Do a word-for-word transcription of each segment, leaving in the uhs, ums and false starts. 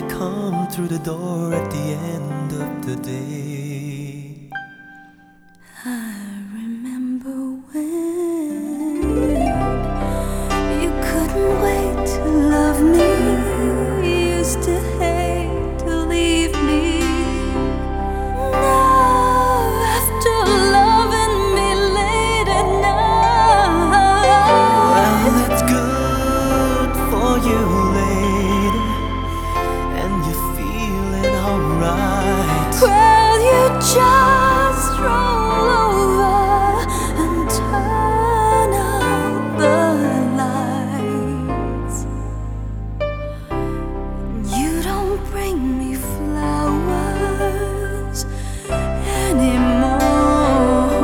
come through the door at the end of the day. I remember when you couldn't wait to love me, you used to hate to leave me. Now, after loving me late at night, Well, it's good for you, lady, and you're feeling alright. well, you just roll over and turn out the lights. You don't bring me flowers anymore.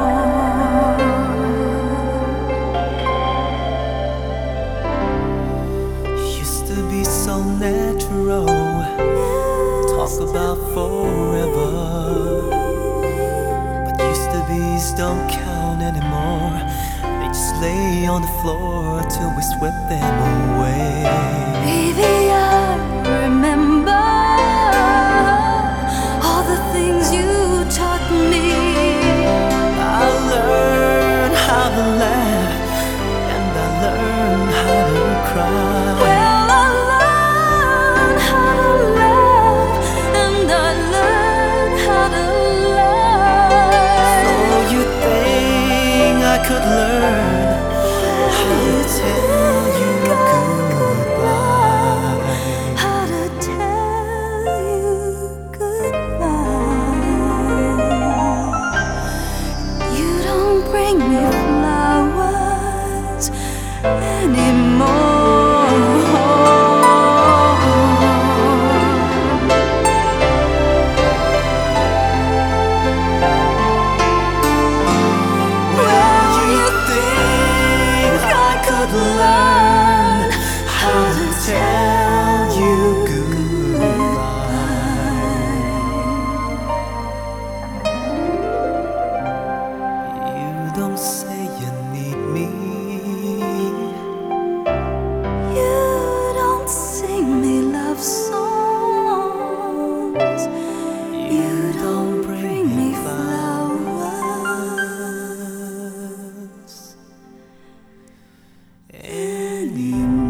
Used to be so natural, talk about forever, but used to be's don't count anymore. They just lay on the floor till we swept them away. Baby, I remember all the things you taught me. I learned how to laugh and I learned how to cry. Well, I learned how to laugh and I learned how to lie. So you think I could learn how to tell you goodbye? How to tell you goodbye. You don't bring me flowers anymore. Well, you think I could learn how to tell you goodbye? You don't say you need me. You don't sing me love songs. You don't bring me flowers anymore.